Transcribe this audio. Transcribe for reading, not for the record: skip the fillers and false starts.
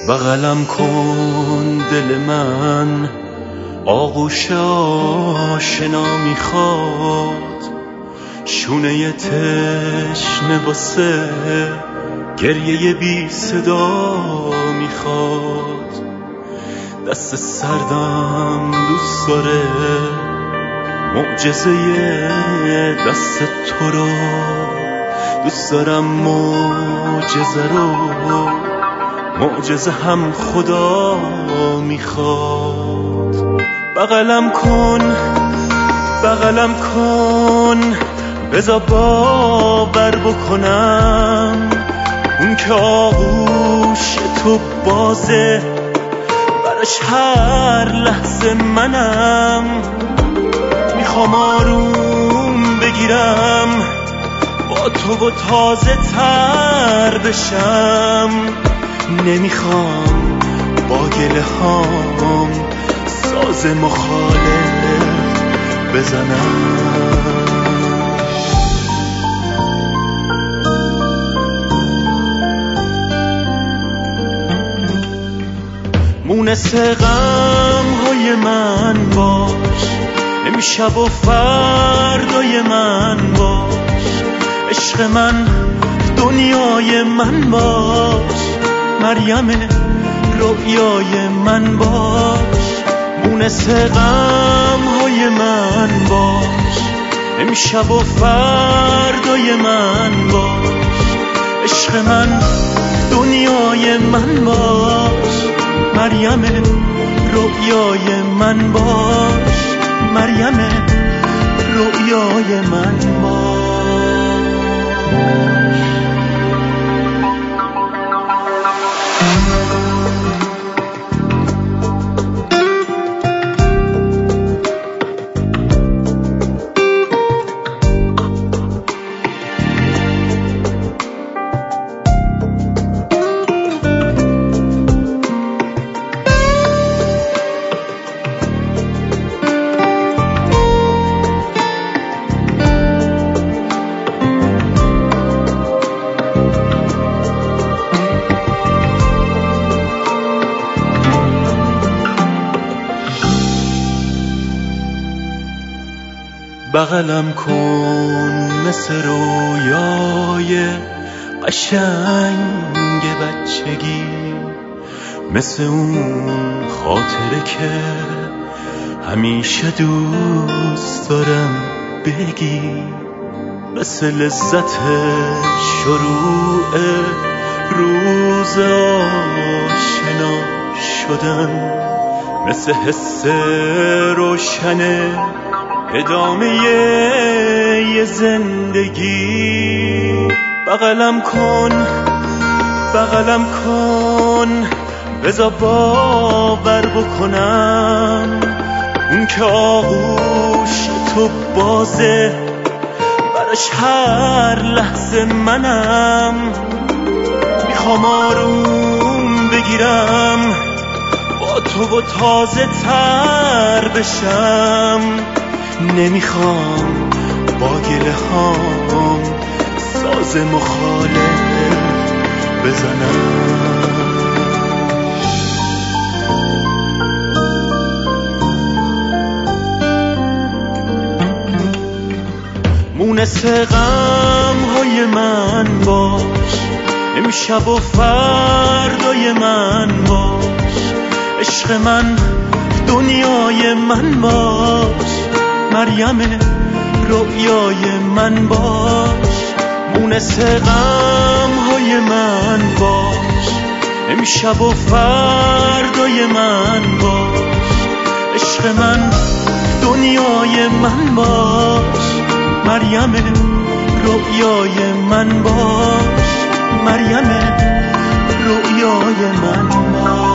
بغلم کن دل من، آغوش آشنا میخواد، شونه تشنه واسه گریه بی صدا میخواد. دست سردم دوست داره معجزه دست تو رو، دوست دارم معجزه رو، معجزه هم خدا میخواد. بغلم کن بذار باور بکنم، اون که آغوش تو بازه براش هر لحظه منم. میخوام آروم بگیرم با تو و تازه تر بشم، نمیخوام با گله هام ساز مخالف بزنم. مونس غم های من باش، امشب و فردای من باش، عشق من دنیای من باش، مریم رویای من باش. مونس غم های من باش، امشب و فردای من باش، عشق من دنیای من باش، مریم رویای من باش، مریم رویای من باش. بغلم کن مثل رویای قشنگ بچگی، مثل اون خاطره که همیشه دوست دارم بگی، مثل لذت شروع روز آشنا شدن، مثل حس روشن ادامه ی زندگی. بغلم کن بذار باور بکنم، اون که آغوش تو بازه براش هر لحظه منم. میخوام آروم بگیرم با تو و تازه تر بشم، نمیخوام با گله هام ساز مخالف بزنم. مونس غم های من باش، امشب و فردای من باش، عشق من دنیای من باش، مریم رویای من باش. مونس غم های من باش، امشب و فردای من باش، عشق من دنیای من باش، مریم رویای من باش، مریم رویای من باش.